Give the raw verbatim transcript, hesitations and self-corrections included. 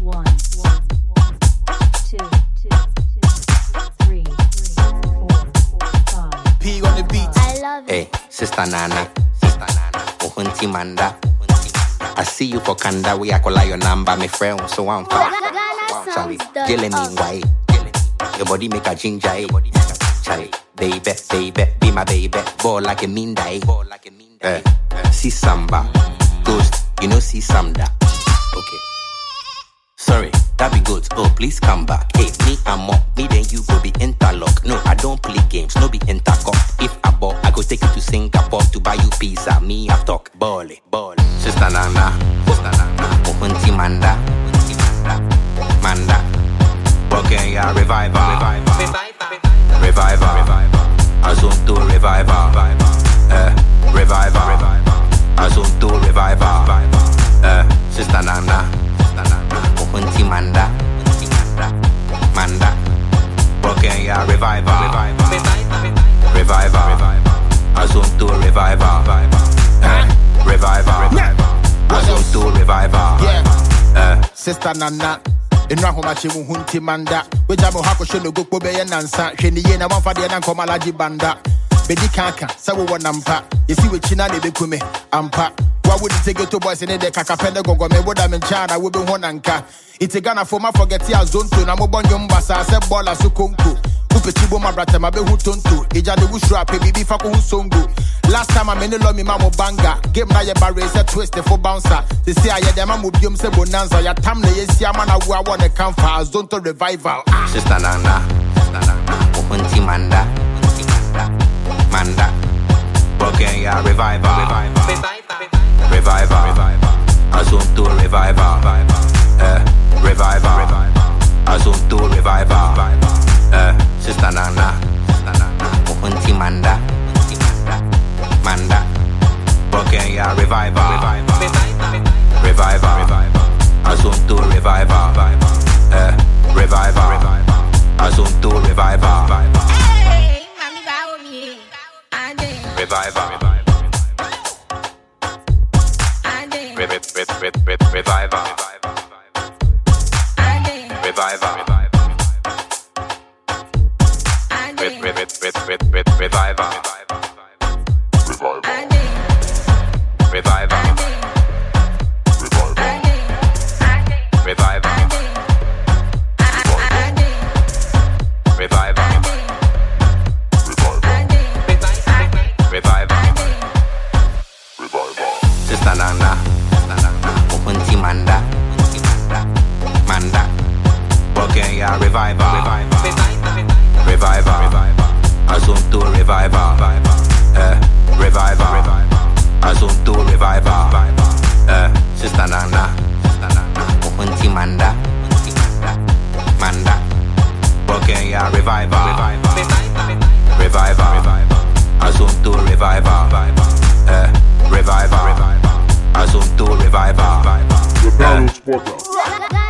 one, one, one, two, two, two, three, four, five. P on the beat. I love it. Hey, Sister Nana, Sister Nana, Uhunti Manda. I see you for Kanda, we are calling your number, my friend, so I'm fine. Sorry, killing me, why? Your body make a ginger, eh? Charlie, baby, baby, be my baby, ball like a mean day. Eh, see samba, ghost, you know, see samba. Okay. Sorry, that be good. Oh, please come back. Hey, me and more, me then you go be interlock. No, I don't play games, no be intercom. If I bought, I go take you to Singapore to buy you pizza. Me, I talk, ball, ball. Sister Nana, Sister Nana, Uhunti Manda, Manda, Broken ya reviver, reviver, reviver, Azunto reviver, eh, reviver, Azunto reviver, eh, Sister Nana, Uhunti Manda, Manda, Broken ya reviver, reviver, Azunto reviver, eh, reviver, Azunto reviver, yeah, Sister Nana. Inra homa chimu hunti manda. Weja mo hako shono gokpo be nansa. Hweni ye na wanfa de na nkoma laji banda. Bedi kanka, sa wo nampa. Yesi we china ne bekume ampa. Wa would take it to boys in the kakapende gongo me woda men chana wo be honanka. Ite Ghana for ma forget ya zonto na mo bonyo mbasa se bola su konko. Upe chibo ma brata ma be hutonto. Eja de wusra pe bibi fa ko husongo. Last time I made a me mamo banga. Game na ye barre se twist for bouncer. They say I dem am biom se bonanza. Ya tam na ye si amana wo I want to come for zonto revival. Sister Nana, Sister Nana, Uhunti Manda, Manda, Broken ya revival, revival, Azunto revival, eh, revival, Azunto revival, eh, Sister Nana, Uhunti Manda, Manda, Broken ya revival, revival, Azunto revival, eh, revival, Azunto revival, Hey, mami ba omi. Ade. revival, Ade. revival, revival, Ade. revival, Ade. revival, Ade. revival, Ade. revival, revival, revival, Sister Nana, Uhunti Manda, Manda, Broken ya revival, revival, Azunto revival, eh, revival, Azunto revival, eh, Sister Nana, Uhunti Manda, Manda, Broken ya revival, revival, Azunto revival, eh, revival, Azunto revival, The Barrel Spotter. Ghana